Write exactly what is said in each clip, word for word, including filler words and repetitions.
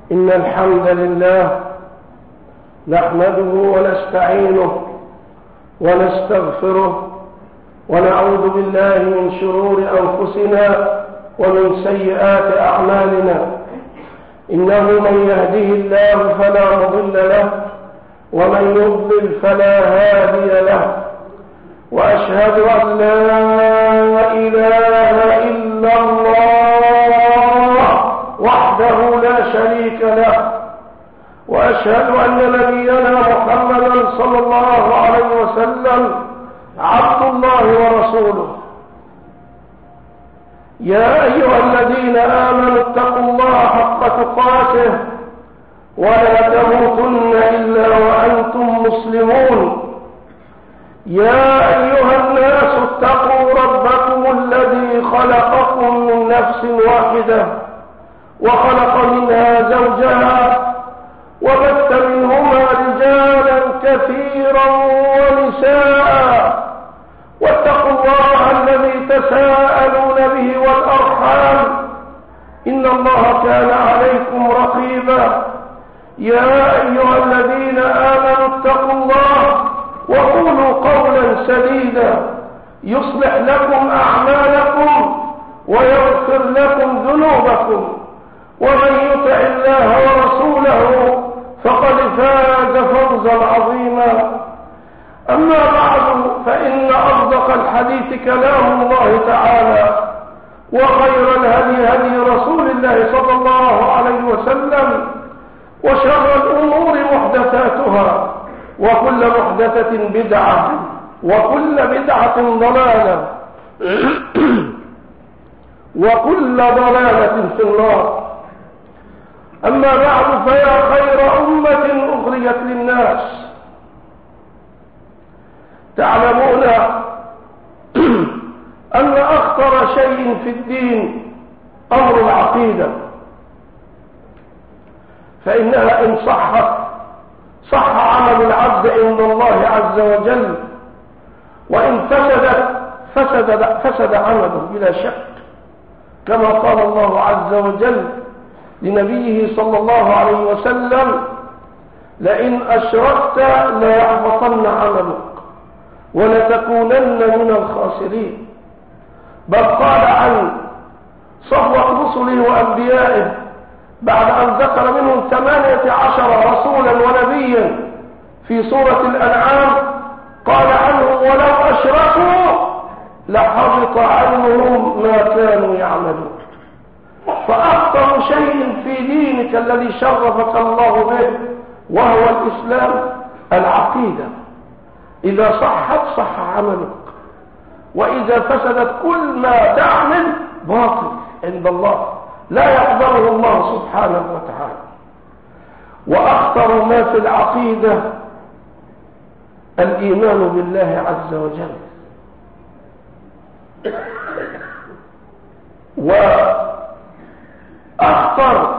إن الحمد لله نحمده ونستعينه ونستغفره ونعوذ بالله من شرور أنفسنا ومن سيئات أعمالنا. إنه من يهده الله فلا مضل له ومن يضلل فلا هادي له، وأشهد أن لا إله إلا الله وحده لا شريك له، وأشهد أن نبينا محمدا صلى الله عليه وسلم عبد الله ورسوله. يا أيها الذين آمنوا اتقوا الله حق تقاته ولا تموتن إلا وأنتم مسلمون. يا أيها الناس اتقوا ربكم الذي خلقكم من نفس واحدة وخلق منها زوجها وبث منهما رجالا كثيرا ونساء، واتقوا الله الذي تساءلون به والأرحام إن الله كان عليكم رقيبا. يا أيها الذين آمنوا اتقوا الله وقولوا قولا سديدا يصلح لكم أعمالكم ويغفر لكم ذنوبكم، ومن يطع الله ورسوله فقد فاز فوزا عظيما. أما بعد، فإن أصدق الحديث كلام الله تعالى، وخير الهدي هدي رسول الله صلى الله عليه وسلم، وشر الأمور محدثاتها، وكل محدثة بدعة، وكل بدعة ضلالة، وكل ضلالة في النار. أما بعد، فيا خير أمة أخرجت للناس، تعلمون أن أخطر شيء في الدين أمر العقيدة، فإنها إن صحت صح عمل العبد عند الله عز وجل، وإن فسدت فسد, فسد عمله بلا شك، كما قال الله عز وجل لنبيه صلى الله عليه وسلم: لئن أشركت ليحبطن عملك ولتكونن من الخاسرين. بل قال عن صفوة رسله وأنبيائه بعد أن ذكر منهم ثمانية عشر رسولا ونبيا في سورة الأنعام، قال عنهم: ولو أشركوا لحبط عنهم ما كانوا يعملون. فأخطر شيء في دينك الذي شرفك الله به وهو الإسلام العقيدة. إذا صحت صح عملك، وإذا فسدت كل ما تعمل باطل عند الله، لا يقبله الله سبحانه وتعالى. وأخطر ما في العقيدة الإيمان بالله عز وجل. وأخطر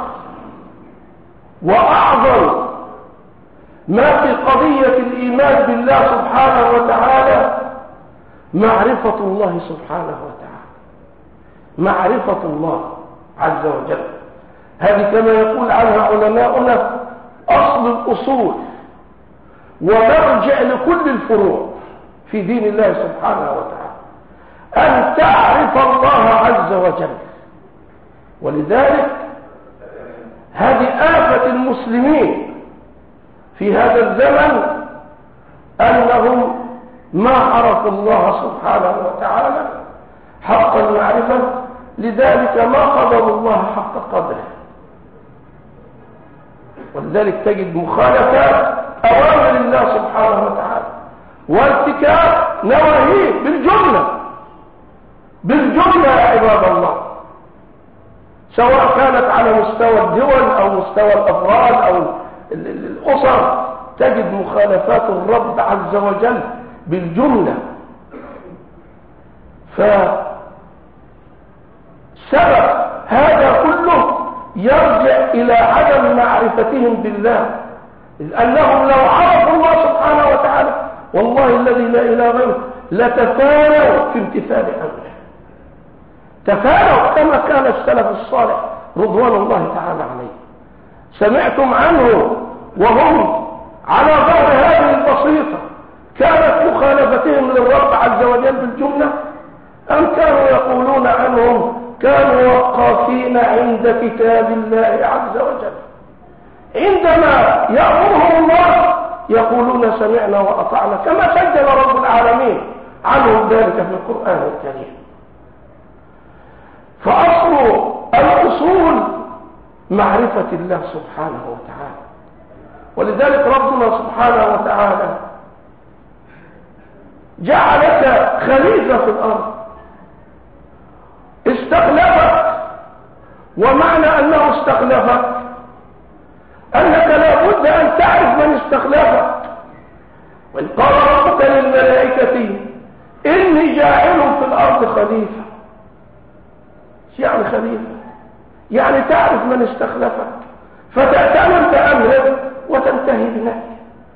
وأعظم ما في قضية الإيمان بالله سبحانه وتعالى معرفة الله سبحانه وتعالى، معرفة الله عز وجل. هذه كما يقول عنها علماؤنا أصل الأصول ومرجع لكل الفروع في دين الله سبحانه وتعالى، أن تعرف الله عز وجل. ولذلك هذه آفة المسلمين في هذا الزمن، أنهم ما عرفوا الله سبحانه وتعالى حق المعرفة، لذلك ما قدروا الله حق قدره. ولذلك تجد مخالفات أوامر الله سبحانه وتعالى وارتكاب نواهيه بالجملة بالجملة يا عباد الله، سواء كانت على مستوى الدول أو مستوى الأفراد أو الأسر، تجد مخالفات الرب عز وجل بالجملة. فسبب هذا كله يرجع إلى عدم معرفتهم بالله، لأنهم لو عرفوا الله سبحانه وتعالى والله الذي لا إله غيره لتفانوا في امتثال أمره، تفانوا كما كان السلف الصالح رضوان الله تعالى عليه. سمعتم عنه وهم على ظهر هذه البسيطة كانت مخالفتهم للرب عز وجل بالجملة، أم كانوا يقولون عنهم كانوا وقافين عند كتاب الله عز وجل، عندما يأمرهم الله يقولون سمعنا وأطعنا، كما سجل رب العالمين عنهم ذلك في القرآن الكريم. فأصل الأصول معرفة الله سبحانه وتعالى، ولذلك ربنا سبحانه وتعالى جعلك خليفة في الأرض، استخلفك. ومعنى أنه استخلفك أنك لا بد أن تعرف من استخلفك. وإذ قال ربك للملائكة إني جاعل في الأرض خليفة. يعني خليفة يعني تعرف من استخلفك فتأتمن بأمره وتنتهي بنهيه.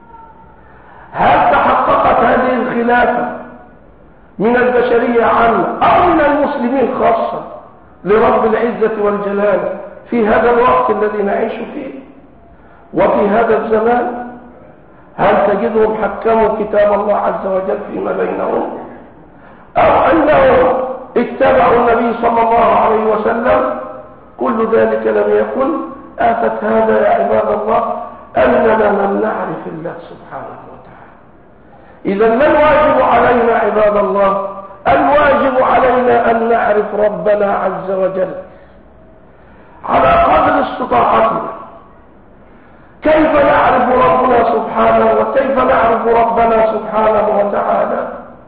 هل تحققت هذه الخلافة من البشرية عامة أو من المسلمين خاصة لرب العزة والجلال في هذا الوقت الذي نعيش فيه وفي هذا الزمان؟ هل تجدهم حكموا كتاب الله عز وجل فيما بينهم، أو أنهم اتبعوا النبي صلى الله عليه وسلم؟ كل ذلك لم يكن. آفت هذا يا عباد الله أننا لم نعرف الله سبحانه وتعالى. إذا ما الواجب علينا عباد الله؟ الواجب علينا أن نعرف ربنا عز وجل على قدر استطاعتنا. كيف نعرف ربنا سبحانه وكيف نعرف ربنا سبحانه وتعالى؟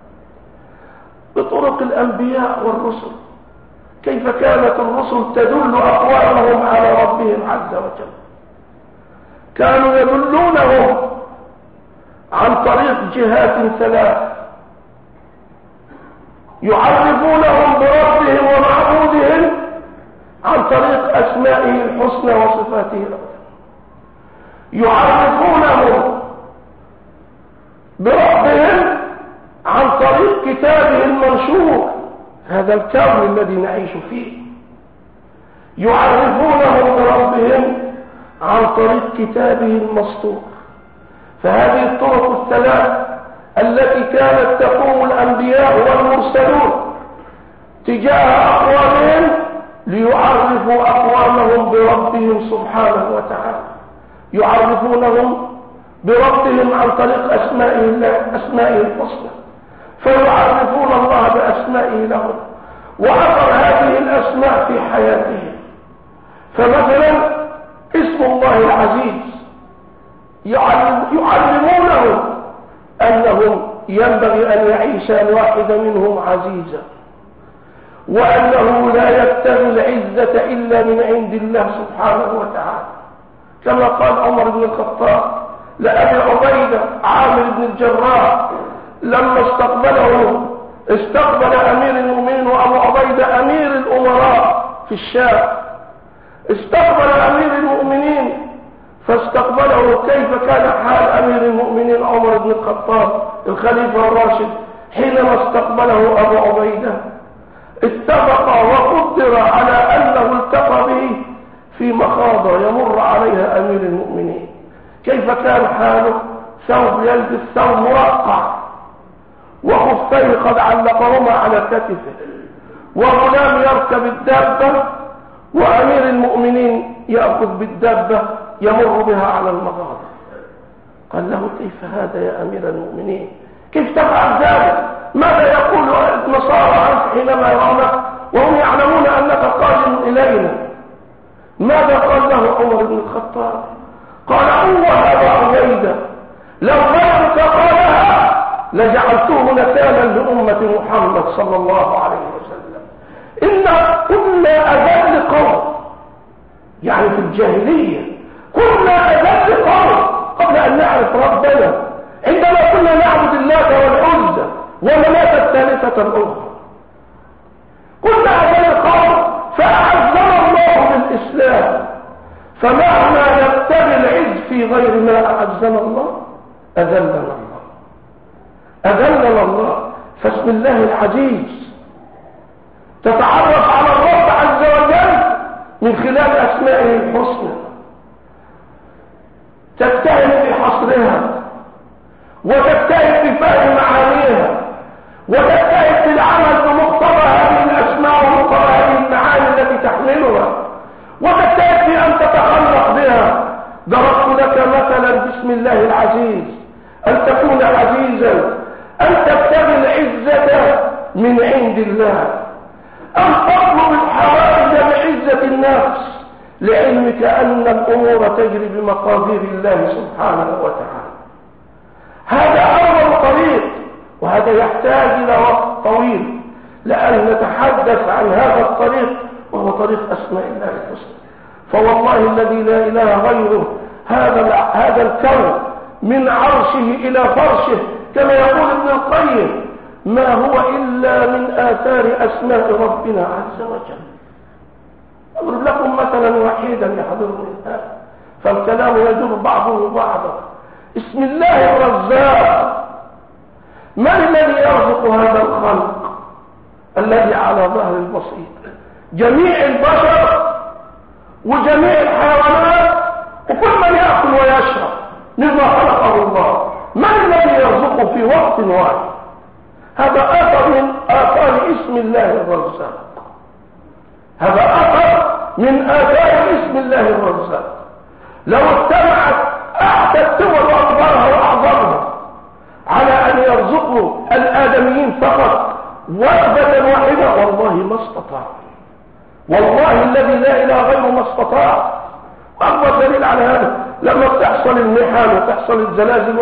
بطرق الأنبياء والرسل. كيف كانت الرسل تدل أقوامهم على ربهم عز وجل؟ كانوا يدلونهم عن طريق جهات ثلاث، يعرفونهم بربهم ومعبودهم عن طريق أسمائه الحسنى وصفاته العلى، يعرفونهم بربهم عن طريق كتابه المنشور، هذا الكون الذي نعيش فيه، يعرفونهم بربهم عن طريق كتابه المسطور. فهذه الطرق الثلاث التي كانت تقوم الأنبياء والمرسلون تجاه أقوامهم ليعرفوا أقوامهم بربهم سبحانه وتعالى. يعرفونهم بربهم عن طريق أسمائه, أسمائه الحسنى، فيعرفون الله بأسمائه لهم وأثر هذه الأسماء في حياتهم. فمثلا اسم الله العزيز يعلمونه أنهم ينبغي أن يعيش الواحد منهم عزيزا، وأنه لا يبتغي العزة إلا من عند الله سبحانه وتعالى، كما قال عمر بن الخطاب لأبي عبيدة عامر بن الجراح لما استقبله استقبل أمير المؤمنين وأبو عبيدة أمير الأمراء في الشام، استقبل أمير المؤمنين فاستقبله. كيف كان حال أمير المؤمنين عمر بن الخطاب الخليفة الراشد حينما استقبله أبو عبيدة؟ اتفق وقدر على أنه التقى به في مخاضة يمر عليها أمير المؤمنين. كيف كان حاله؟ ثوب يلبس ثوب مرقع وخفيه قد علقهما على كتفه، وغلام يركب الدابة وأمير المؤمنين يأخذ بالدابة يمر بها على المغاضة. قال له كيف هذا يا أمير المؤمنين؟ كيف تفعل ذلك؟ ماذا يقول النصارى عنك حينما يرونك وهم يعلمون أنك قادم إلينا؟ ماذا قال له عمر بن الخطاب؟ قال هو أبا عبيدة لو غيرك قالها لجعلته نكالا لأمة محمد صلى الله عليه وسلم. إن كنا أذل قوم، يعني في الجاهلية كنا أذل قوم قبل أن نعرف ربنا، عندما كنا نعبد اللات والعزى ومناة الثالثة الأخرى كنا أذل قوم، فأعزنا الله بالإسلام. فمهما نبتغي العز في غير ما أعزنا الله أذلنا الله أذلنا الله. فاسم الله العزيز تتعرف على الرب عز وجل من خلال أسمائه الحسنى، عصرها، وتجتهد في فهم معانيها، وتجتهد في العمل بمقتضى هذه الأسماء ومقتضى هذه المعاني التي تحملها، وتجتهد في أن تتخلق بها. ضربت لك مثلا بسم الله العزيز، أن تكون عزيزا، أن تبتغي العزة من عند الله، أن تطلب الحوائج بعزة النفس، لعلمك أن الأمور تجري بمقادير الله سبحانه وتعالى. هذا أول طريق، وهذا يحتاج إلى وقت طويل لأن نتحدث عن هذا الطريق، وهو طريق أسماء الله الحسنى. فوالله الذي لا إله غيره هذا هذا الكون من عرشه إلى فرشه كما يقول ابن القيم ما هو إلا من آثار أسماء ربنا عز وجل. أضرب لكم مثلا وحيدا يحضرني الآن فالكلام يدور بعضه بعضا. اسم الله الرزاق، من الذي يرزق هذا الخلق الذي على ظهر البسيط؟ جميع البشر وجميع الحيوانات وكل من يأكل ويشرب مما خلقه الله. من الذي يرزقه في وقت واحد؟ هذا أثر من آثار اسم الله الرزاق، هذا أثر من آثار اسم الله الرزاق. لو اجتمعت أحد الدول وأكبرها وأعظمها على أن يرزقوا الآدميين فقط وجبة واحدة والله ما استطاع، والله الذي لا إله غيره ما استطاع. أكبر دليل على هذا لما تحصل المحن وتحصل الزلازل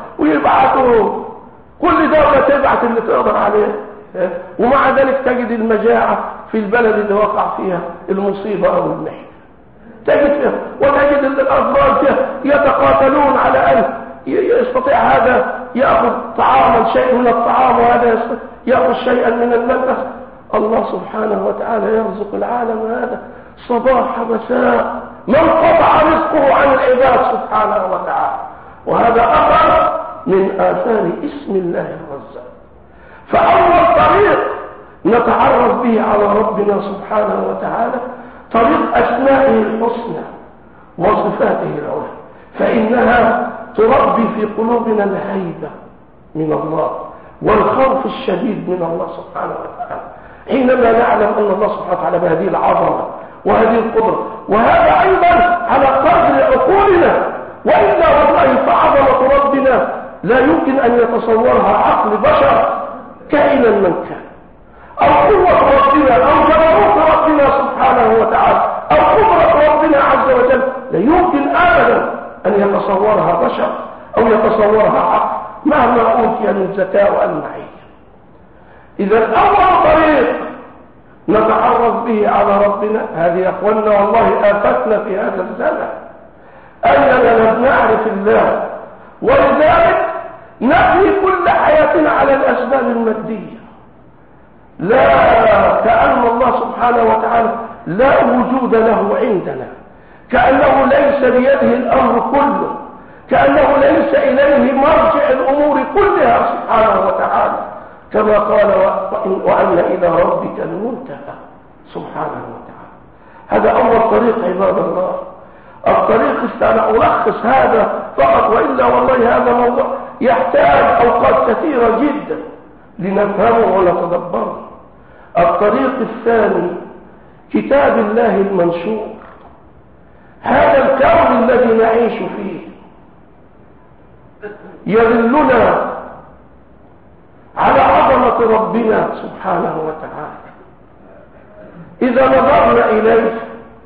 ويبعثوا كل دولة تبعث اللي تقدر عليه، ومع ذلك تجد المجاعة في البلد اللي وقع فيها المصيبة أو المحن، تجد فيها وتجد الأفراد فيها يتقاتلون على أن يستطيع هذا يأخذ طعاما شيء من الطعام وهذا يأخذ شيئا من الملبس. الله سبحانه وتعالى يرزق العالم هذا صباح مساء، من قطع رزقه عن العباد سبحانه وتعالى. وهذا أثر من آثار اسم الله الرزاق. فأول طريق نتعرف به على ربنا سبحانه وتعالى طريق أسمائه الحسنى وصفاته العلى، فإنها تربي في قلوبنا الهيبة من الله والخوف الشديد من الله سبحانه وتعالى، حينما نعلم أن الله سبحانه وتعالى بهذه العظمة وهذه القدرة، وهذا أيضا على قدر عقولنا. وإلا والله فعظمة ربنا لا يمكن أن يتصورها عقل بشر كائنا من كان، أو قوة ربنا أو جبروت ربنا سبحانه وتعالى أو قدرة ربنا عز وجل لا يمكن أبدا أن يتصورها بشر أو يتصورها عقل مهما أوتي من ذكاء والمعية. إذا أول طريق نتعرف به على ربنا هذه يا أخوانا والله آفتنا في هذا الزمن أننا لم نعرف الله، ولذلك نبني كل حياتنا على الأسباب المادية. لا، كأن الله سبحانه وتعالى لا وجود له عندنا، كأنه ليس بيده الأمر كله، كأنه ليس إليه مرجع الأمور كلها سبحانه وتعالى، كما قال وأن إلى ربك المنتهى سبحانه وتعالى. هذا أول طريق عباد الله. الطريق أنا ألخص هذا فقط، وإلا والله هذا موضوع يحتاج أوقات كثيرة جدا لنفهمه ونتدبره. الطريق الثاني كتاب الله المنشور، هذا الكون الذي نعيش فيه يدلنا على عظمة ربنا سبحانه وتعالى. إذا نظرنا إليه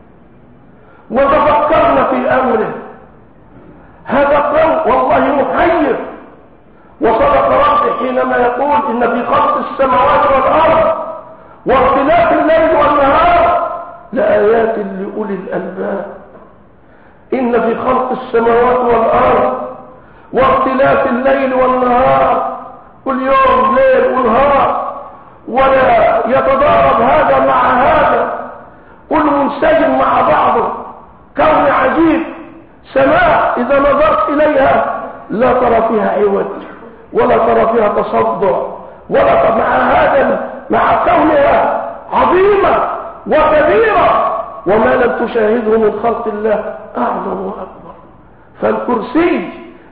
وتفكرنا في أمره هذا قول والله محير. وصدق ربي حينما يقول إن في خلق السماوات والأرض واختلاف الليل والنهار لآيات لأولي الألباب. إن في خلق السماوات والأرض واختلاف الليل والنهار، كل يوم ليل ونهار ولا يتضارب هذا مع هذا، كل منسجم مع بعضه، كون عجيب. سماء إذا نظرت إليها لا ترى فيها عوج ولا ترى فيها تصدع، ولا ترى مع هذا مع كونها عظيمة وكبيرة وما لم تشاهده من خلق الله أعظم وأكبر. فالكرسي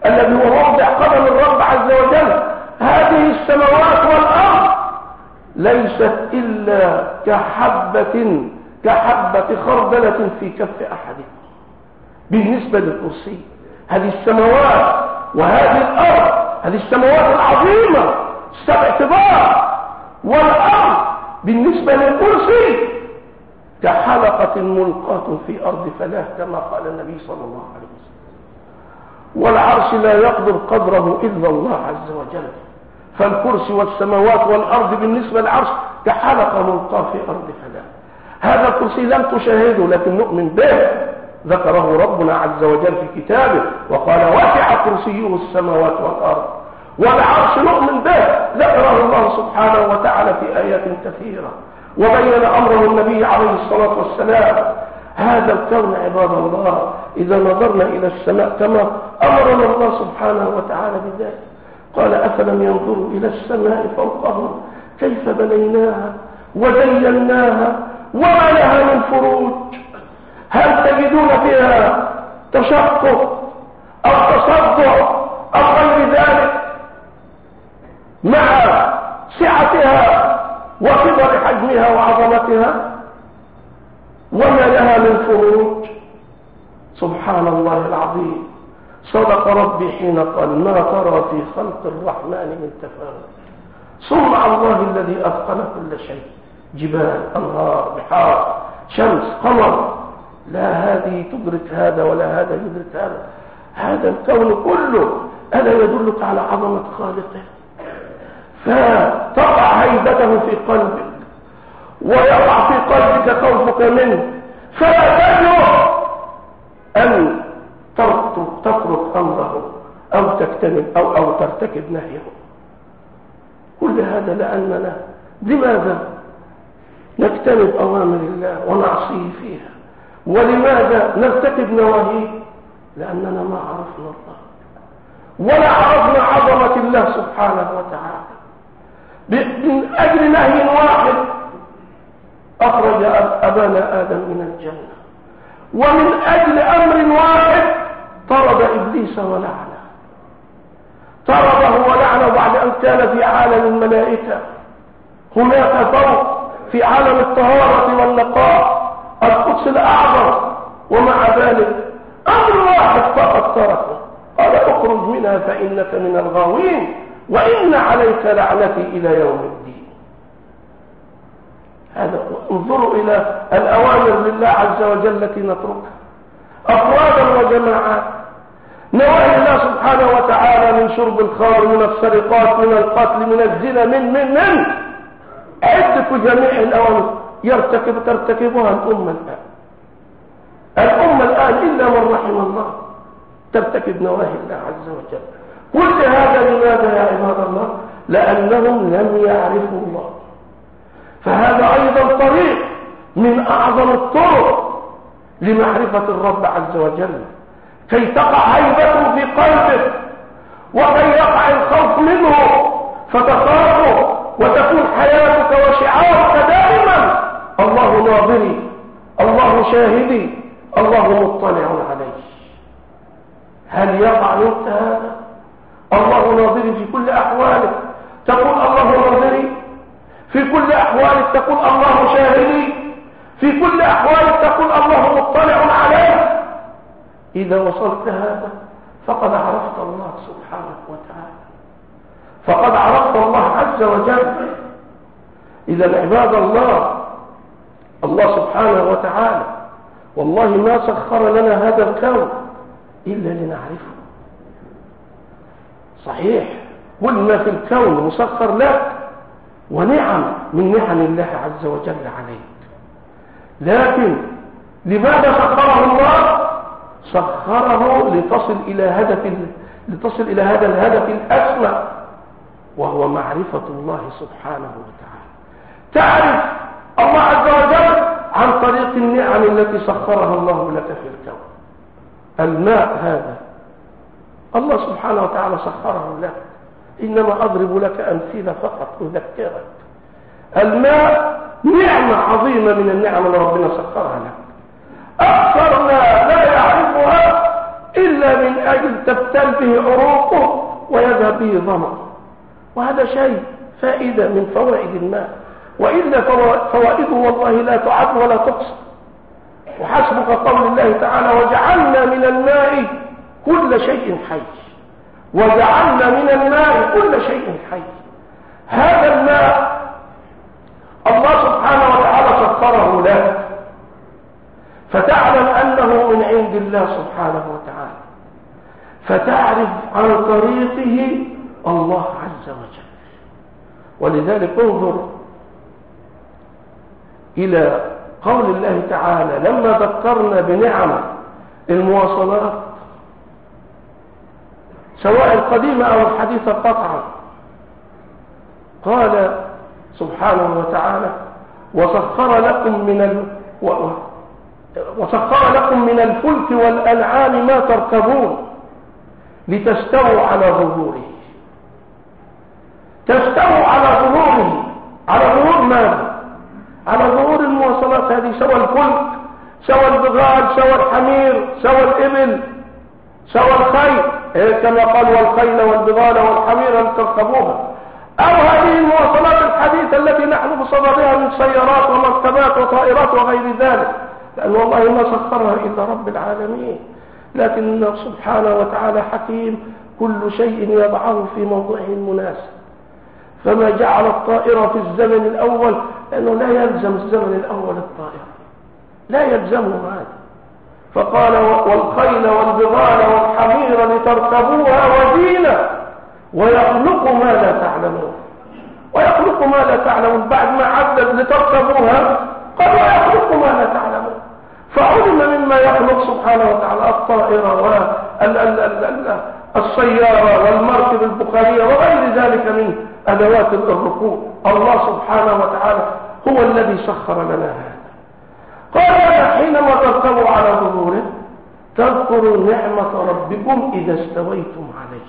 الذي هو موضع قدم الرب عز وجل. هذه السماوات والأرض ليست إلا كحبة كحبة خردلة في كف أحدكم بالنسبة للكرسي. هذه السماوات وهذه الأرض، هذه السماوات العظيمة سبع كبار، والأرض بالنسبة للكرسي كحلقة ملقاة في أرض فلاة كما قال النبي صلى الله عليه وسلم. والعرش لا يقدر قدره إلا الله عز وجل. فالكرسي والسماوات والأرض بالنسبة للعرش كحلقة ملقاة في أرض فلاة. هذا الكرسي لم تشاهده لكن نؤمن به، ذكره ربنا عز وجل في كتابه وقال وسع كرسيه السماوات والأرض. والعرش نؤمن به، ذكره الله سبحانه وتعالى في آيات كثيرة وبين أمره النبي عليه الصلاة والسلام. هذا الكون عباد الله إذا نظرنا إلى السماء كما أمرنا الله سبحانه وتعالى بذلك، قال أفلم ينظروا إلى السماء فوقهم كيف بنيناها وزيناها وما لها من فروج هل تجدون فيها تشقق أو تصدع أو غير ذلك مع سعتها وكبر حجمها وعظمتها وما لها من فروج. سبحان الله العظيم. صدق ربي حين قال ما ترى في خلق الرحمن من تفاوت صنع الله الذي أتقن كل شيء، جبال أنهار بحار شمس قمر، لا هذه تدرك هذا ولا هذا يدرك هذا. هذا الكون كله ألا يدلك على عظمة خالقه، فتقع هيبته في قلبك ويقع في قلبك خوفك منه، فلا تجرؤ أن تترك أمره أو تجتنب أو, أو ترتكب نهيه. كل هذا لأننا لماذا نجتنب أوامر الله ونعصيه فيها، ولماذا نرتكب نواهيه؟ لأننا ما عرفنا الله ولا عرفنا عظمة الله سبحانه وتعالى. من أجل نهي واحد أخرج أبانا آدم من الجنة، ومن أجل أمر واحد طرد إبليس ولعنه، طرده ولعنه بعد أن كان في عالم الملائكة هناك فوق في عالم الطهارة والنقاء القدس الأعظم، ومع ذلك أمر واحد فقط تركه، قال اخرج منها فإنك من الغاوين وإن عليك لعنتي إلى يوم الدين. هذا انظروا إلى الأوامر لله عز وجل التي نتركها أفرادا وجماعات. نواهي الله سبحانه وتعالى من شرب الخمر، من السرقات، من القتل، من الزنا، من من من عدة جميع الأوامر يرتكب ترتكبها الأمة الآن. الأمة الآن إلا من رحم الله ترتكب نواهي الله عز وجل. كل هذا لماذا يا عباد الله؟ لأنهم لم يعرفوا الله. فهذا أيضا طريق من أعظم الطرق لمعرفة الرب عز وجل، كي تقع هيبته في قلبك وكي يقع الخوف منه فتخافه وتكون حياتك وشعارك دائما الله ناظري، الله شاهدي، الله مطلع علي. هل يقع منك هذا؟ الله ناظري في كل أحوالك تقول الله ناظري، في كل أحوالك تقول الله شاهدي، في كل أحوالك تقول الله مطلع عليك. إذا وصلت هذا فقد عرفت الله سبحانه وتعالى، فقد عرفت الله عز وجل. إذا عباد الله، الله سبحانه وتعالى والله ما سخر لنا هذا الكون إلا لنعرفه. صحيح كل ما في الكون مسخر لك ونعم من نعم الله عز وجل عليك، لكن لماذا سخره الله؟ سخره لتصل إلى هدف لتصل إلى هذا الهدف الأسمى وهو معرفة الله سبحانه وتعالى. تعرف الله عز وجل عن طريق النعم التي سخرها الله لك في الكون. الماء هذا الله سبحانه وتعالى سخره لك، إنما أضرب لك أمثلة فقط أذكرك. الماء نعمة عظيمة من النعم اللي ربنا سخرها لك، أكثرنا لا يعرفها إلا إلا من أجل تبتل به عروقه ويذهب به ظمأ، وهذا شيء فائدة من فوائد الماء، وإلا فوائده والله لا تعد ولا تحصى. وحسبك قول الله تعالى وجعلنا من الماء كل شيء حي، وجعلنا من الماء كل شيء حي. هذا الماء الله سبحانه وتعالى سخره لك، فتعلم أنه من عند الله سبحانه وتعالى، فتعرف عن طريقه الله عز وجل. ولذلك انظر إلى قول الله تعالى لما ذكرنا بنعم المواصلات سواء القديمة أو الحديثة قطعا، قال سبحانه وتعالى وسخر لكم من ال... و... وسخر لكم من الفلك والأنعام ما تركبون لتستووا على ظهوره. تستووا على ظهوره، على ظهور ماذا؟ على ظهور المواصلات هذه، سوى الفلك، سوى البغال، سوى الحمير، سوى الإبل، سوى الخيل، كما قال والخيل والبغال والحمير أن تركبوها، أو هذه المواصلات الحديثة التي نحن بصددها من سيارات ومركبات وطائرات وغير ذلك، لأن والله ما سخرها إلا رب العالمين. لكن سبحانه وتعالى حكيم، كل شيء يضعه في موضعه المناسب. فما جعل الطائرة في الزمن الأول، لأنه لا يلزم الزمن الأول الطائرة، لا يلزمه هذا. فقال والخيل والبغال والحمير لتركبوها وزينة ويخلق ما لا تعلمون. ويخلق ما لا تعلمون بعد ما عدد لتركبوها قال ويخلق ما لا تعلمون، فعلم مما يخلق سبحانه وتعالى الطائرة والسيارة والمركب البخارية وغير ذلك من أدوات الركوب. الله سبحانه وتعالى هو الذي سخر لنا هذا. قال حينما تركبوا على ظهوره تذكروا نعمة ربكم إذا استويتم عليه.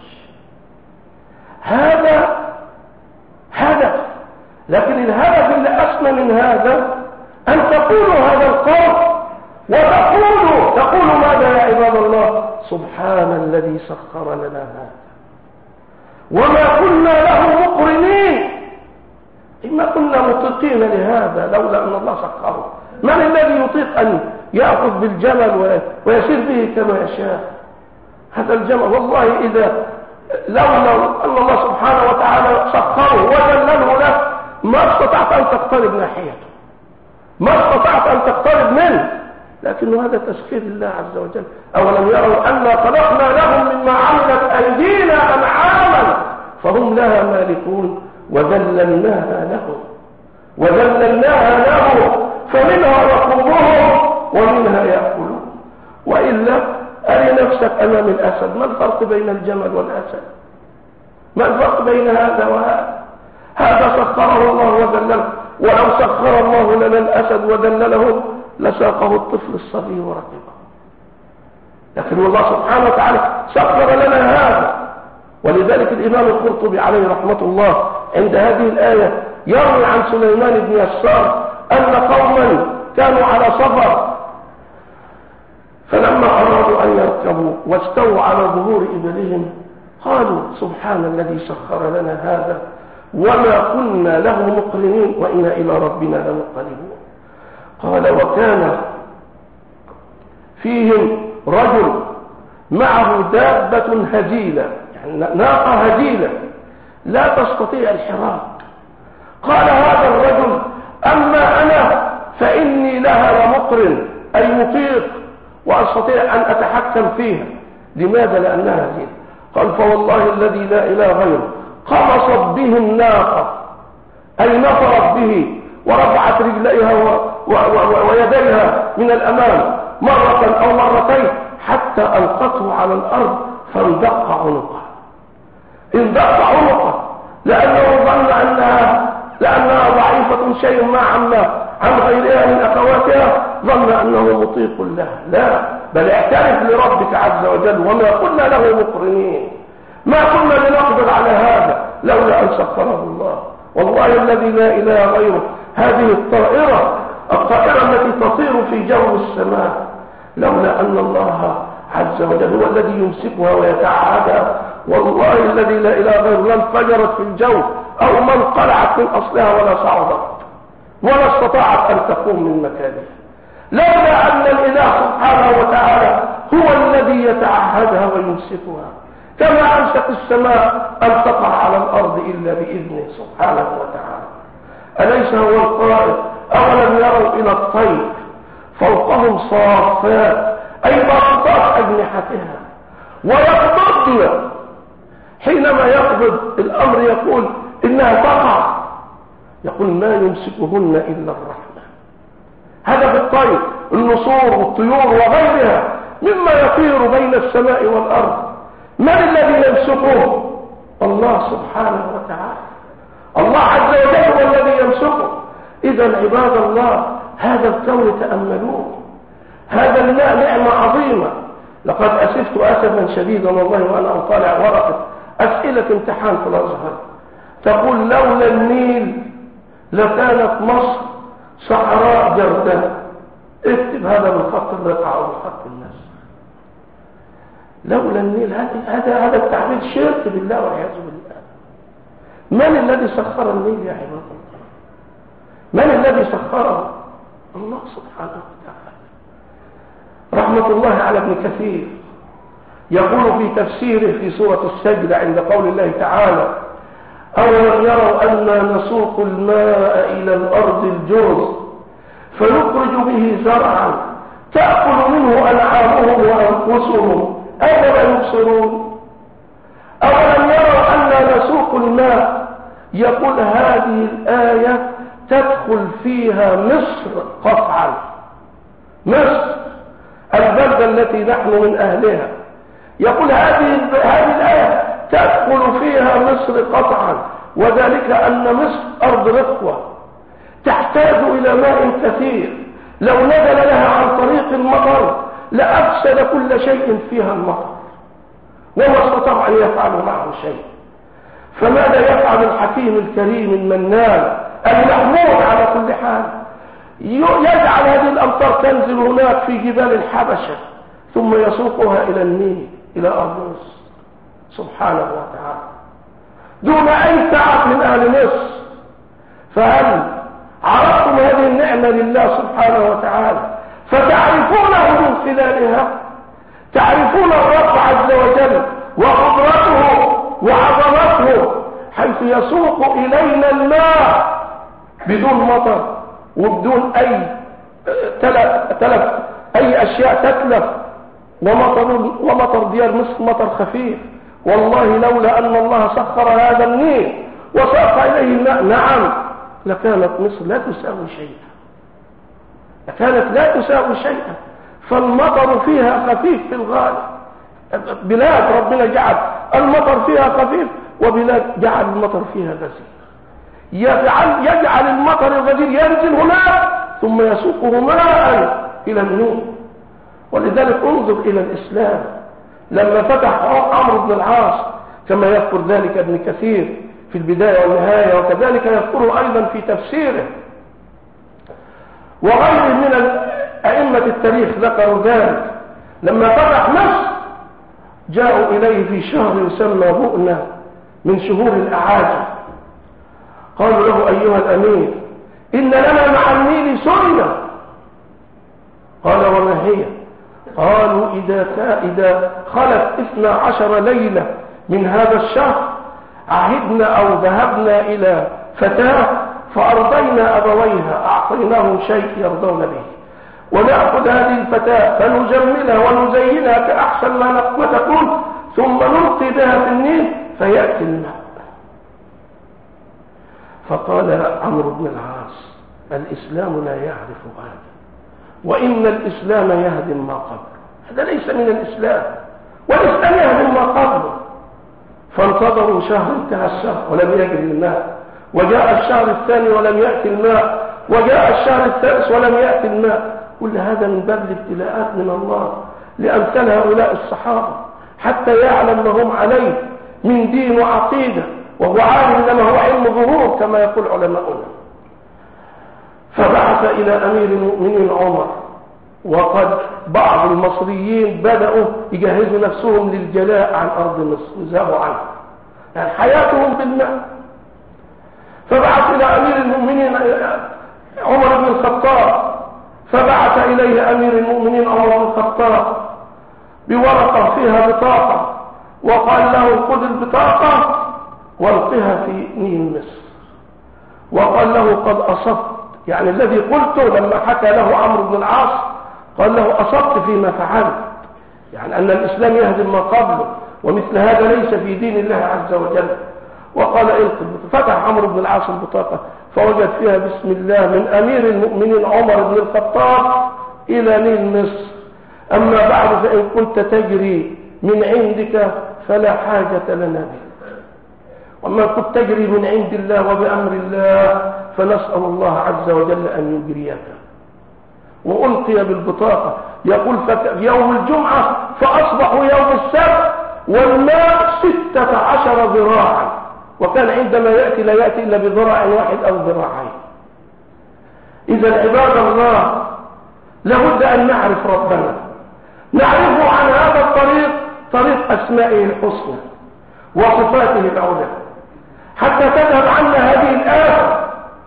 هذا هدف، لكن الهدف اللي أسمى من هذا أن تقولوا هذا القول، وتقولوا تقولوا ماذا يا عباد الله؟ سبحان الذي سخر لنا هذا وما كنا له مقرنين، إما كنا مطيقين لهذا لولا أن الله سخره. من الذي يطيق أن يأخذ بالجمل ويسير به كما يشاء؟ هذا الجمل والله إذا لولا أن الله سبحانه وتعالى سخره وذلله لك ما استطعت أن تقترب ناحيته، ما استطعت أن تقترب منه، لكن هذا تسخير الله عز وجل. أولم يروا أنا خلقنا لهم مما عملت أيدينا أنعاما فهم لها مالكون وذللناها لهم وذللناها لهم فمنها ركوبهم ومنها يأكلون. وإلا أري نفسك أمام الأسد، ما الفرق بين الجمل والأسد؟ ما الفرق بين هذا وهذا؟ هذا سخره الله وذلله، ولو سخر الله لنا الأسد وذلله لساقه الطفل الصغير وركبه. لكن الله سبحانه وتعالى سخر لنا هذا. ولذلك الإمام القرطبي عليه رحمة الله عند هذه الآية يروي عن سليمان بن يسار أن قوما كانوا على سفر، فلما أرادوا أن يركبوا واستووا على ظهور إبلهم قالوا سبحان الذي سخر لنا هذا وما كنا له مقرنين وإنا إلى ربنا لمنقلبون. قال وكان فيهم رجل معه دابة هزيلة، يعني ناقة هزيلة لا تستطيع الحراك. قال هذا الرجل أما أنا فإني لها لمقرن، أي مطيق وأستطيع أن أتحكم فيها. لماذا؟ لأنها هزيلة. قال فوالله الذي لا إله غيره قمصت به الناقة، أي نفرت به ورفعت رجليها و... و... و... ويديها من الأمام مرة أو مرتين حتى ألقته على الأرض فاندق عنقه. اندق عنقه لأنه ظن أنها لأنها ضعيفة شيء ما عما عن غيرها من أخواتها، ظن أنه مطيق لها. لا، بل اعترف لربك عز وجل وما كنا له مقرنين، ما كنا لنقدر على هذا لولا أن سخره الله. والله الذي لا إله غيره هذه الطائرة الطائرة التي تطير في جو السماء لولا أن الله عز عز وجل هو الذي يمسكها ويتعهدها. والله الذي لا إله غيره لا انفجرت في الجو أو ما انقلعت من أصلها ولا صعدت ولا استطاعت أن تقوم من مكانها، لولا أن الإله سبحانه وتعالى هو الذي يتعهدها ويمسكها. كما أمسك السماء أن تقع على الأرض إلا بإذنه سبحانه وتعالى. أليس هو القائل أولم يروا إلى الطير فوقهم صافات أي بسطات أجنحتها ويقبضن. حينما يقبض الأمر يقول إنها تقع، يقول ما يمسكهن إلا الرحمة. هذا في الطير، النسور والطيور وغيرها مما يطير بين السماء والأرض، من الذي يمسكه؟ الله سبحانه وتعالى. الله عز وجل هو الذي يمسكه. إذا عباد الله هذا الكون تأملوه، هذا الماء نعمة عظيمة. لقد أسفت أسفا شديدا والله وأنا أطالع ورقة أسئلة امتحان في الأزهر تقول لولا النيل لكانت مصر صحراء جرداء. اكتب هذا من خط الرقعة أو من خط الناس. لولا النيل، هذا هذا التعبير شرك بالله والعياذ بالله. من الذي سخر النيل يا عباد الله؟ من الذي سخره؟ الله سبحانه وتعالى. رحمة الله على ابن كثير يقول في تفسيره في سورة السجدة عند قول الله تعالى أولم يروا أنا نسوق الماء إلى الأرض الجرز فنخرج به زرعا تأكل منه أنعامهم وأنفسهم أفلا يبصرون. أولم يروا أنا نسوق الماء. يقول هذه الآية تدخل فيها مصر قطعا. مصر البلدة التي نحن من أهلها، يقول هذه هذه الآية تدخل فيها مصر قطعا، وذلك أن مصر أرض رقوة تحتاج إلى ماء كثير، لو نزل لها عن طريق المطر لأفسد كل شيء فيها المطر وما استطاع أن يفعل معه شيء. فماذا يفعل الحكيم الكريم المنان المحمود على كل حال؟ يجعل هذه الأمطار تنزل هناك في جبال الحبشة ثم يسوقها إلى النيل إلى أرض مصر سبحانه وتعالى دون أي تعب من أهل مصر. فهل عرفتم هذه النعمة لله سبحانه وتعالى فتعرفونه من خلالها؟ تعرفون الرب عز وجل وقدرته وعظمته حيث يسوق إلينا الماء بدون مطر وبدون أي تلف, تلف أي أشياء تتلف، ومطر, ومطر ديال مصر مطر خفيف. والله لولا أن الله سخر هذا النيل وساق إليه الماء نعم لكانت مصر لا تساوي شيئا، لكانت لا تساوي شيئا. فالمطر فيها خفيف في الغالب. بلاد ربنا جعل المطر فيها خفيف وبلاد جعل المطر فيها غزير. يجعل, يجعل المطر الغزير ينزل هناك ثم يسوقه ماء إلى النور. ولذلك انظر إلى الإسلام لما فتح عمرو بن العاص كما يذكر ذلك ابن كثير في البداية والنهاية، وكذلك يذكره أيضا في تفسيره وغيره من أئمة التاريخ ذكروا ذلك. لما فتح مصر جاءوا إليه في شهر يسمى بؤنة من شهور الأعاجم، قالوا له أيها الأمير إن لنا مع النيل سنة. قال وما هي؟ قالوا إذا, إذا خلت اثنا عشر ليلة من هذا الشهر عهدنا أو ذهبنا إلى فتاة فأرضينا أبويها أعطيناهم شيء يرضون به، ونأخذ هذه الفتاة فنجملها ونزينها كأحسن ما تكون ثم نلقي بها في النيل فيأتي الماء. فقال عمرو بن العاص الإسلام لا يعرف هذا، وإن الإسلام يهدم ما قبله. هذا ليس من الإسلام، والإسلام يهدم ما قبله. فانتظروا شهر انتهى الشهر ولم يجد الماء، وجاء الشهر الثاني ولم يأتي الماء، وجاء الشهر الثالث ولم يأتي الماء. كل هذا من باب الابتلاءات من الله لأمثال هؤلاء الصحابة حتى يعلم ما هم عليه من دين وعقيدة، وهو عالم لما هو علم ظهور كما يقول علماؤنا. فبعث إلى أمير المؤمنين عمر وقد بعض المصريين بدأوا يجهزوا نفسهم للجلاء عن أرض مصر وذهبوا عنها، يعني حياتهم بالماء. فبعث إلى أمير المؤمنين عمر بن الخطاب، فبعث إليه أمير المؤمنين عمر بن الخطاب بورقة فيها بطاقة، وقال له خذ البطاقة والقها في نيل مصر، وقال له قد أصبت، يعني الذي قلته لما حكى له عمرو بن العاص قال له أصبت فيما فعلت، يعني أن الإسلام يهدم ما قبله، ومثل هذا ليس في دين الله عز وجل. وقال القي، فتح عمرو بن العاص البطاقة فوجد فيها بسم الله من أمير المؤمنين عمر بن الخطاب إلى نيل مصر. أما بعد فإن كنت تجري من عندك فلا حاجة لنا بك، وما كنت تجري من عند الله وبأمر الله فنسأل الله عز وجل أن يجريك. وألقي بالبطاقة، يقول في يوم الجمعة فأصبحوا يوم السبت والماء ستة عشر ذراعا، وكان عندما يأتي لا يأتي إلا بذراع واحد أو ذراعين. إذا عباد الله لابد أن نعرف ربنا، نعرفه عن هذا الطريق، طريق أسمائه الحسنى وصفاته العلى، حتى تذهب عنا هذه الآية.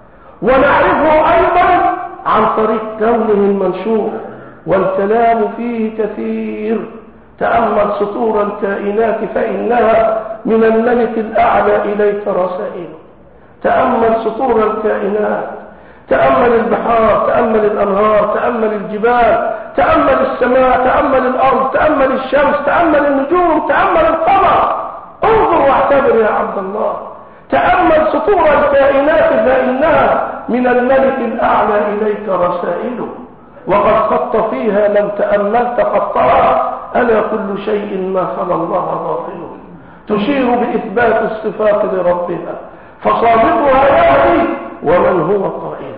ونعرفه أيضا عن طريق كونه المنشور، والكلام فيه كثير. تأمل سطور الكائنات فإنها من الملك الأعلى إليك رسائل. تأمل سطور الكائنات، تأمل البحار، تأمل الأنهار، تأمل الجبال، تأمل السماء، تأمل الأرض، تأمل الشمس، تأمل النجوم، تأمل القمر. انظر واعتبر يا عبد الله، تأمل سطور الكائنات فإنها من الملك الأعلى إليك رسائل. وقد خط فيها لم تأملت خطها، ألا كل شيء ما خلا الله باطل. تشير بإثبات الصفات لربها، فصادقها يهدي ومن هو قائل،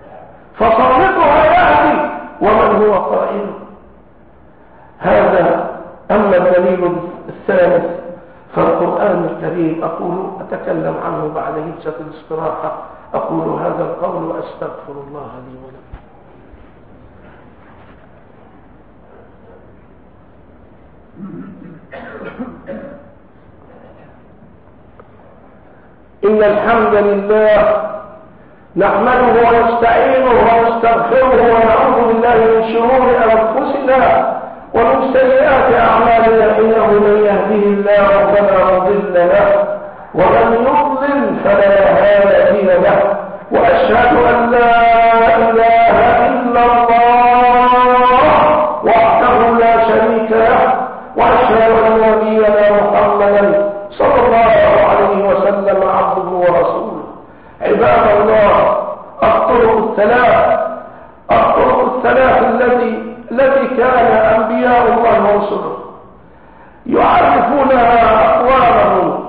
فصادقها يهدي ومن هو قائل. هذا. أما الدليل الثالث فالقرآن الكريم، أقول أتكلم عنه بعد جلسة الاستراحة. أقول هذا القول وأستغفر الله لي ولكم. إن الحمد لله نحمده ونستعينه ونستغفره ونعوذ بالله من شرور أنفسنا ومن سيئات أعمالنا، إنه من يهده الله فلا مضل له ومن يضلل فلا هادي له. وأشهد أن لا إله إلا الله وحده لا شريك له، وأشهد أن نبينا محمدا صلى الله عليه وسلم عبده ورسوله. عباد الله، الطرق الثلاث الطرق الثلاث التي التي كان أنبياء الله ورسله يعرفونها أقوامهم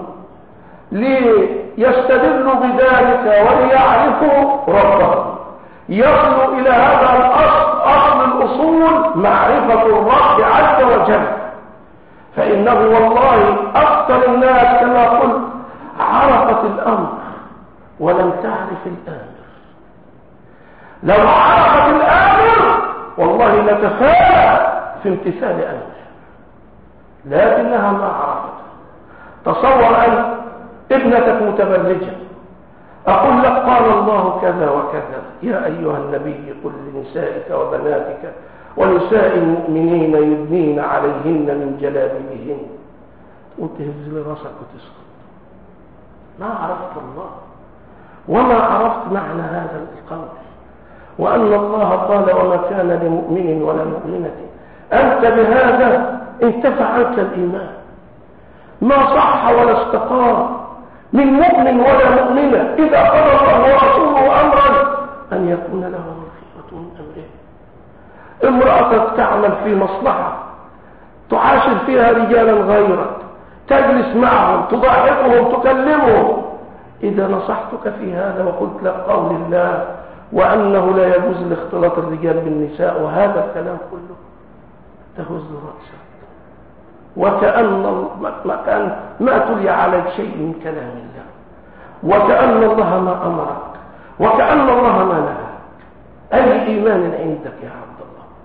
ليستدلوا بذلك وليعرفوا ربهم. يصل إلى هذا الأصل، أصل الأصول، معرفة الرب عز وجل. فإنه والله أكثر الناس كما قلت عرفت الأمر ولم تعرف الآمر. لو عرفت الآمر والله لتفاءل في امتثال أمره، لكنها ما عرفت. تصور أن ابنتك متبرجة، أقول لك قال الله كذا وكذا، يا أيها النبي قل لنسائك وبناتك ونساء المؤمنين يدنين عليهن من جلابيبهن، وتهز لراسك وتسكت. ما عرفت الله وما عرفت معنى هذا القول، وأن الله قال وما كان لمؤمن ولا مؤمنة. أنت بهذا انتفع عنك الإيمان، ما صح ولا استقام من مؤمن ولا مؤمنة إذا قضى الله ورسوله أمرا أن يكون لهم الخيرة من أمره. امرأة تعمل في مصلحة تعاشر فيها رجالا غيرك، تجلس معهم، تضاحكهم، تكلمهم. إذا نصحتك في هذا وقلت لك قول الله وأنه لا يجوز الاختلاط الرجال بالنساء وهذا الكلام كله، تهز رأسك وكأن ما كان ما تلي عليك شيء من كلام الله، وكأن الله ما أمرك، وكأن الله ما نهاك. أي إيمان عندك يا عبد الله؟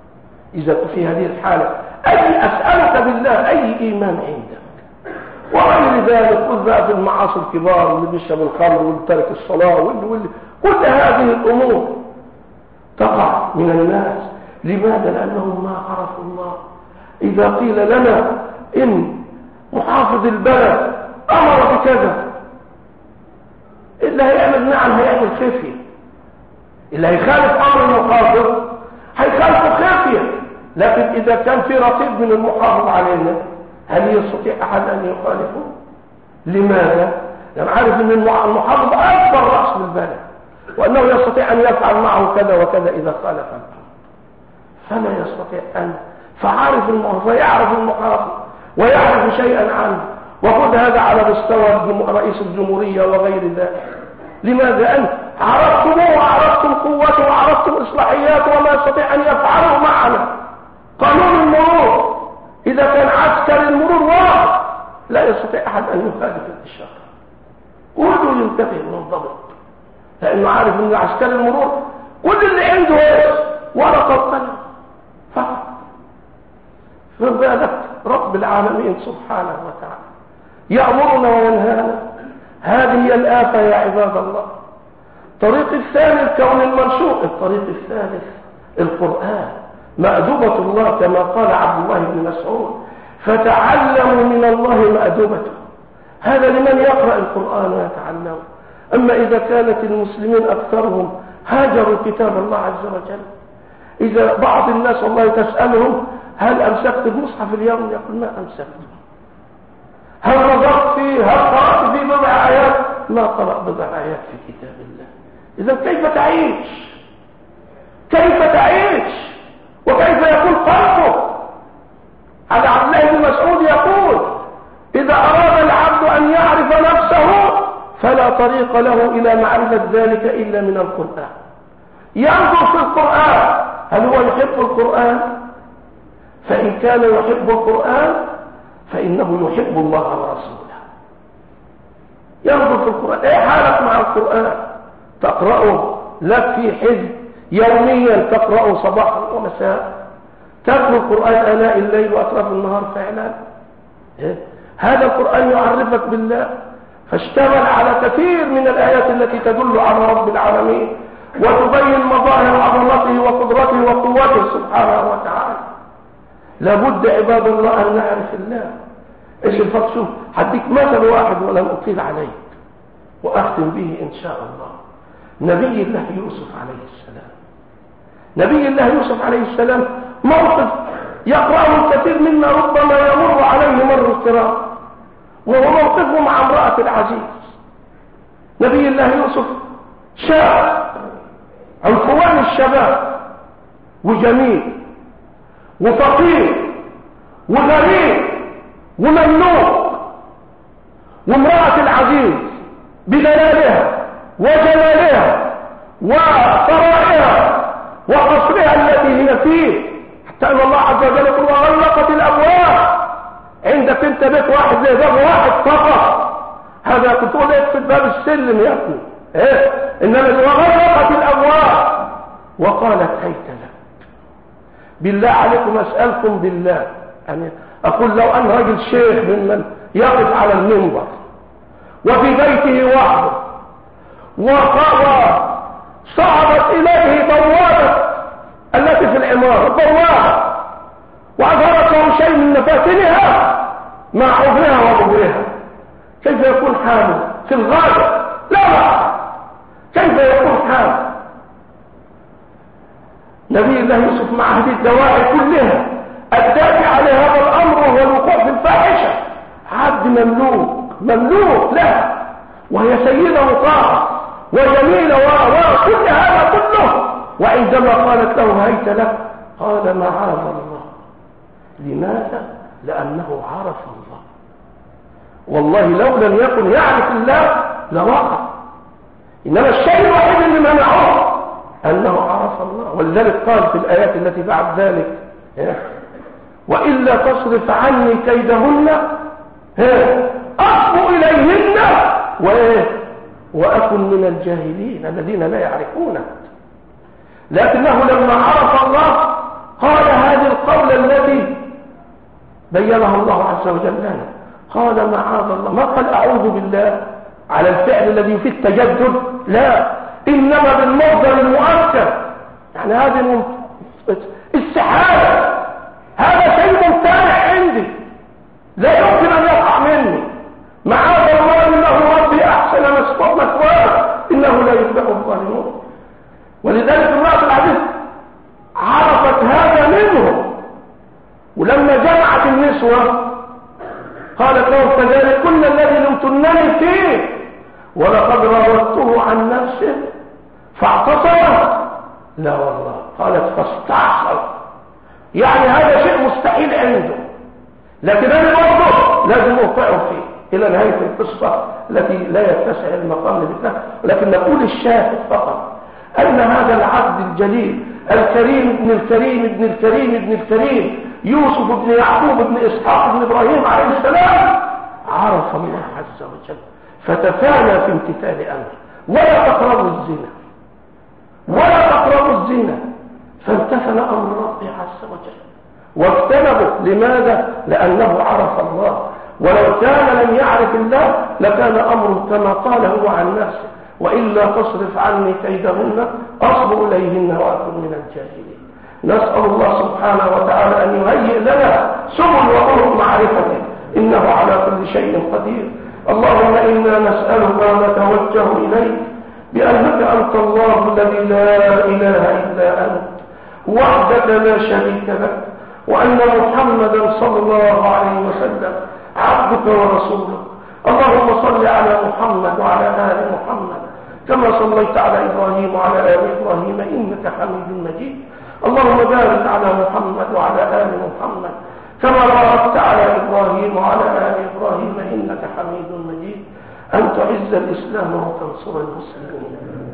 إذا في هذه الحالة أي أسألك بالله أي إيمان عندك؟ وغير ذلك كل بقى في المعاصي الكبار واللي بيشرب الخمر واللي ترك الصلاة واللي واللي كل هذه الأمور تقع من الناس. لماذا؟ لأنهم ما عرفوا الله. إذا قيل لنا إن محافظ البلد أمر بكذا، اللي هيعمل نعم هيعمل خفية، اللي هيخالف أمر المحافظ هيخالفه خفية. لكن إذا كان في رقيب من المحافظ علينا هل يستطيع أحد أن يخالفه؟ لماذا؟ لأنه عارف أن المحافظ أكبر رأس بالبلد وأنه يستطيع أن يفعل معه كذا وكذا إذا خالف الأمر، فلا يستطيع أن فعارف المحافظ ويعرف المحافظ ويعرف شيئا عنه. وخذ هذا على مستوى رئيس الجمهورية وغير ذلك. لماذا؟ أنت عرفتموه وعرفتم قوته وعرفتم إصلاحياته وما يستطيع أن يفعله معنا. قانون المرور إذا كان عسكري المرور واحد لا يستطيع أحد أن يخالف الإشارة، كله ينتبه منضبط، لأنه عارف أن عسكري المرور كل اللي عنده ورقة وقلم فقط. فبالك رب العالمين سبحانه وتعالى يأمرنا وينهانا. هذه هي الآفة يا عباد الله. الطريق الثاني الكون المنشوق. الطريق الثالث القرآن مأدبة الله كما قال عبد الله بن مسعود فتعلموا من الله مأدبته. هذا لمن يقرأ القرآن ويتعلم. أما إذا كانت المسلمين أكثرهم هاجروا كتاب الله عز وجل، إذا بعض الناس والله تسألهم هل أمسكت المصحف اليوم؟ يقول ما أمسكت. هل نظرت فيه؟ هل قرأت فيه بضع آيات؟ ما قرأ بضع آيات في كتاب الله. إذا كيف تعيش؟ كيف تعيش؟ وكيف يكون قلبه؟ على عبد الله بن مسعود يقول إذا أراد العبد أن يعرف نفسه فلا طريق له إلى معرفة ذلك إلا من القرآن. ينظر في القرآن هل هو يحب القرآن؟ فإن كان يحب القرآن فإنه يحب الله ورسوله. ينظر في القرآن. ايه حالك مع القرآن؟ تقرأه لك في حزب يوميا، تقرأه صباحا ومساء، تتلو القرآن آناء الليل وأطراف النهار فعلا. إيه؟ هذا القرآن يعرفك بالله، فاشتمل على كثير من الآيات التي تدل على رب العالمين وتبين مظاهر عظمته وقدرته وقوته سبحانه وتعالى. لابد عباد الله أن نعرف الله. إيش الفرق؟ شوف هديك مثل واحد ولن أطيل عليك وأختم به إن شاء الله. نبي الله يوسف عليه السلام. نبي الله يوسف عليه السلام موقف يقرأه الكثير منا ربما يمر عليه مر الكرام، وهو موقفه مع امرأة العزيز. نبي الله يوسف شاب عنفوان الشباب وجميل وفقير وغريب ومملوك، وامرأة العزيز بجلالها وجمالها وثرائها وقصرها التي هي فيه، حتى ان الله عز وجل يقول وغلقت الابواب. عندك انت بيت واحد زي باب واحد فقط، هذا كنت تقول ايه في باب السلم يا ابني ايه، انما وغلقت الابواب وقالت هيت لك. بالله عليكم اسالكم بالله، يعني اقول لو ان رجل شيخ ممن يقف على المنبر وفي بيته وحده وقال صعدت اليه بوابه التي في العماره بوابه وأظهرت له شيء من مفاتنها مع عذرها وظهرها، كيف يكون حاله في الغاية؟ لا لا كيف يكون حاله؟ نبي الله يوسف مع هذه الدواعي كلها الدافع على هذا الأمر وهو الوقوع في الفاحشة، عبد مملوك مملوك له، وهي سيدة مطاعة وجميلة وكل هذا كله، وعندما قالت له هيت لك قال معاذ الله. لماذا؟ لأنه عرف الله. والله لو لم يكن يعرف الله لوقع، إنما الشيء الوحيد اللي منعه أنه عرف الله. ولذلك قال في الآيات التي بعد ذلك وإلا تصرف عني كيدهن أصب إليهن وأكن من الجاهلين الذين لا يعرفونه. لكنه لما عرف الله قال هذه القول التي بينه الله عز وجل لنا، قال معاذ الله، ما قال أعوذ بالله على الفعل الذي فيه التجدد، لا، إنما بالمصدر المؤكد. يعني هذه استحالة، هذا شيء ممتنع عندي، لا يمكن أن يقع مني. معاذ الله إنه ربي أحسن مثواه إنه لا يفلح الظالمون. ولذلك امرأة العزيز عرفت هذا منه، ولما جمعت النسوة قالت لهم كذلك كل الذي لمتنني فيه ولقد راودته عن نفسه فاعتصم. لا والله، قالت فاستعصم، يعني هذا شيء مستحيل عنده، لكن انا برضه لازم اوقعه فيه الى نهايه القصه التي لا يتسع المقام لذكرها، ولكن نقول الشاهد فقط ان هذا العبد الجليل الكريم ابن الكريم ابن الكريم ابن الكريم يوسف بن يعقوب بن اسحاق بن ابراهيم عليه السلام عرف الله عز وجل فتفانى في امتثال امره. ولا تقربوا الزنا، ولا تقربوا الزنا، فامتثل امر ربه عز وجل واجتنبه. لماذا؟ لانه عرف الله، ولو كان لم يعرف الله لكان امره كما قال هو عن نفسه، والا تصرف عني كيدهن اصب اليهن واكن من الجاهلين. نسال الله سبحانه وتعالى ان يهيئ لنا سبل وطرق معرفته، انه على كل شيء قدير. اللهم انا نسالك ونتوجه اليك بانك انت الله الذي لا اله الا انت وحدك لا شريك لك، وان محمدا صلى الله عليه وسلم عبدك ورسولك. اللهم صل على محمد وعلى ال محمد كما صليت على ابراهيم وعلى ال ابراهيم انك حميد مجيد. اللهم بارك على محمد وعلى ال محمد كما باركت على ابراهيم وعلى ال ابراهيم انك حميد مجيد. ان تعز الاسلام وتنصر المسلمين.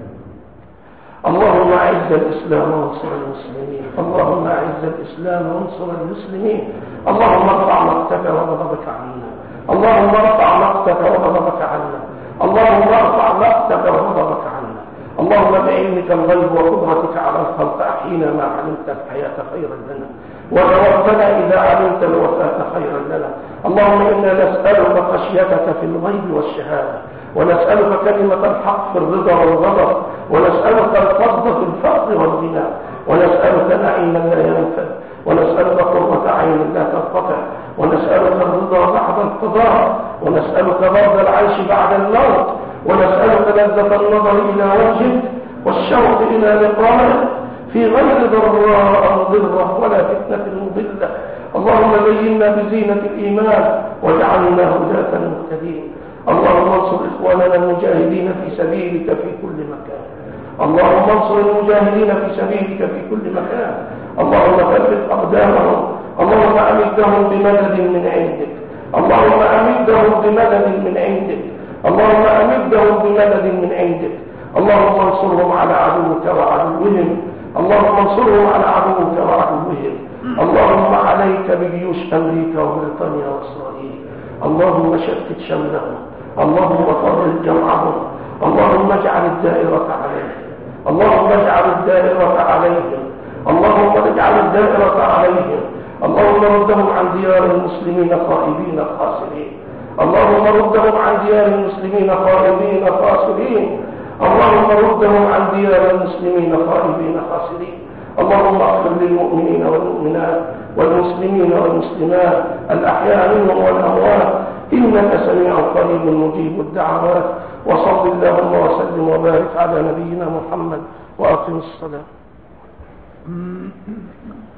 اللهم اعز الاسلام وانصر المسلمين. اللهم اعز الاسلام وانصر المسلمين. اللهم ارفع مقتك وغضبك عنا. اللهم ارفع مقتك وغضبك عنا. اللهم ارفع مقتك وغضبك عنا. اللهم بعلمك الغيب وقدرتك على الخلق احينا ما علمت الحياه خيرا لنا، وتوفنا اذا علمت الوفاه خيرا لنا. اللهم انا نسالك خشيتك في الغيب والشهاده، ونسالك كلمه الحق في الرضا والغضب، ونسالك الفضل في الفقر والغنى، ونسالك نعيما لا ينفد، ونسالك قرة عين لا تنقطع، ونسالك الرضا بعد القضاء، ونسالك برد العيش بعد الموت، ونسألك لذة النظر إلى وجهك والشوق إلى لقائك في غير ضراء مضرة ولا فتنة مضلة. اللهم زينا بزينة الإيمان واجعلنا هداة مهتدين. اللهم انصر إخواننا المجاهدين في سبيلك في كل مكان. اللهم انصر المجاهدين في سبيلك في كل مكان. اللهم ثبت أقدامهم. اللهم أمدهم بمدد من عندك. اللهم أمدهم بمدد من عندك. اللهم أمدهم بمدد من عندك. اللهم انصرهم على عدوك وعدوهم. اللهم انصرهم على عدوك وعدوهم. اللهم عليك بجيوش أمريكا وبريطانيا وإسرائيل. اللهم شتت شملهم. اللهم فرق جمعهم. اللهم اجعل الدائرة عليهم. اللهم اجعل الدائرة عليهم. اللهم اجعل الدائرة عليهم. اللهم ردهم عن ديار المسلمين خائبين خاسرين. اللهم ردهم عن ديار المسلمين خائبين خاسرين. اللهم ردهم عن ديار المسلمين خائبين خاسرين. اللهم اغفر للمؤمنين والمؤمنات والمسلمين والمسلمات الأحياء منهم والأموات إنك سميع قريب مجيب الدعوات. وصل اللهم وسلم وبارك على نبينا محمد وأقم الصلاة.